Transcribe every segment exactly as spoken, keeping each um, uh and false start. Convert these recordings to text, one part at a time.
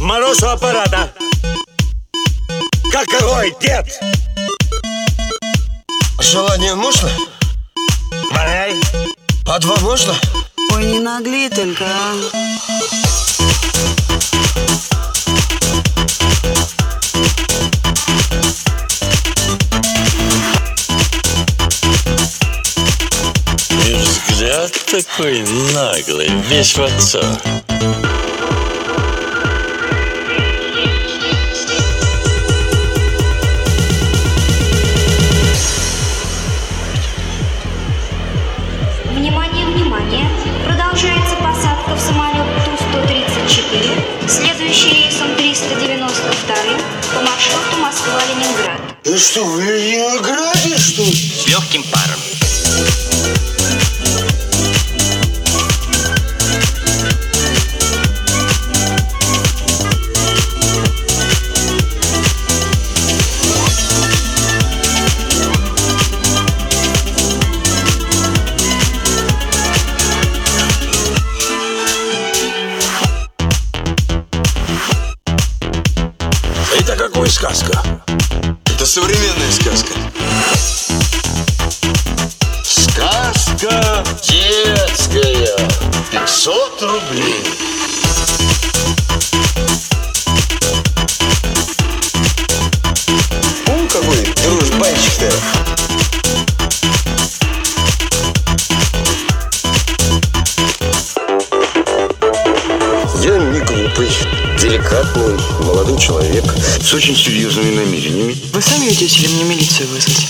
Мороз у аппарата. Какой, дед? Желание можно? Валяй. По два можно? Ой, не нагли только, а. И взгляд такой наглый, весь в отца. Внимание, внимание! Продолжается посадка в самолет Ту сто тридцать четыре, следующий рейсом триста девяносто два по маршруту Москва-Ленинград. Ты что, в Ленинграде, что ли? С легким паром. Это какая сказка? Это современная сказка. Сказка детская. Пятьсот рублей. О, какой дружбанчик-то. Я не глупый, деликатный, молодой человек с очень серьезными намерениями. Вы сами идете или мне милицию вызвать?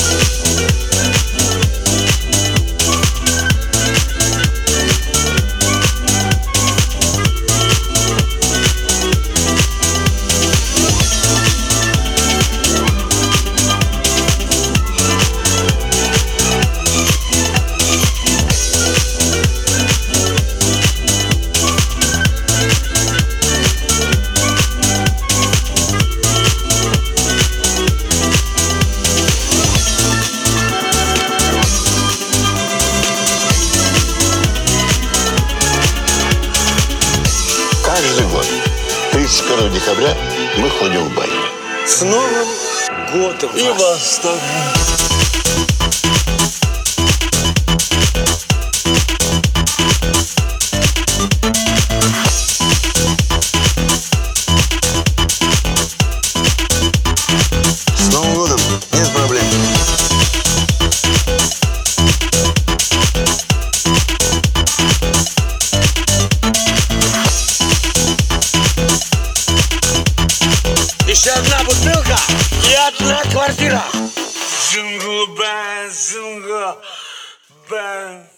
Каждый год, тридцать первого декабря, мы ходим в баню. С Новым годом И вас тоже. С Новым годом. Нет проблем. Еще одна бутылка и одна квартира. Джингл бэн, джингл бэн.